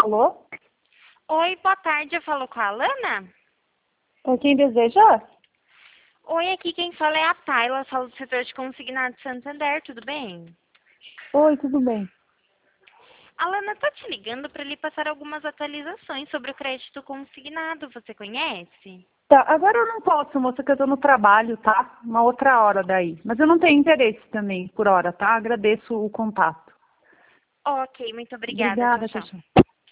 Alô? Oi, boa tarde, eu falo com a Alana? Quem deseja? Oi, aqui quem fala é a Tayla, falo do setor de consignado de Santander, tudo bem? Oi, tudo bem. Alana, tô te ligando para lhe passar algumas atualizações sobre o crédito consignado, você conhece? Tá, agora eu não posso, moça, que eu tô no trabalho, tá? Uma outra hora daí. Mas eu não tenho interesse também por hora, tá? Agradeço o contato. Ok, muito obrigada, tchau, Obrigada, tchau, tchau. tchau.